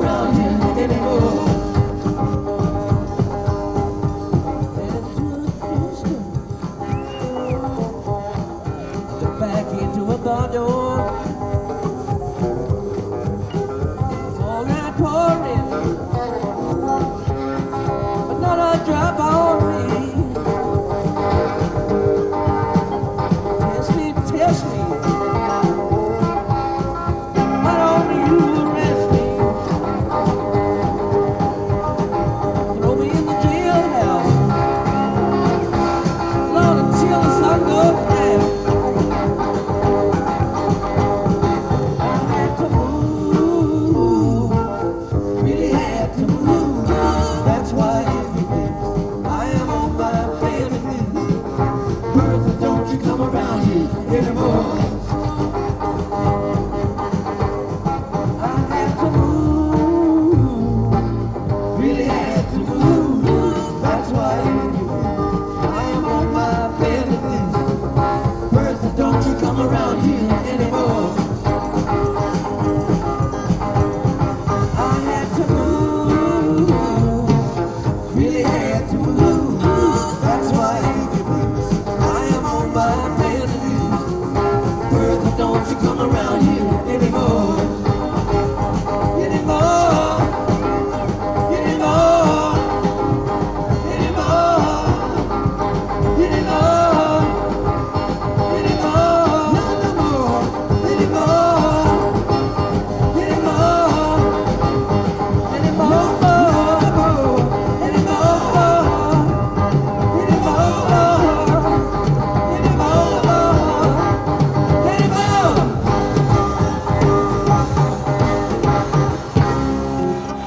around here anymore. Step back into a bar door. It's all night pouring, but not a drop on me. Test me, why don't you arrest me? Throw me in the jailhouse, Lord, until the sun goes down. I had to move, really had to move. That's why every day I am on my bed and knees. Bertha, don't you come around here anymore. I had to move, really had to move. That's why I am on my bed and knees. Bertha, don't you come around here anymore. I had to move, really had to move. That's why I am on my bed and knees. Bertha, don't you come around.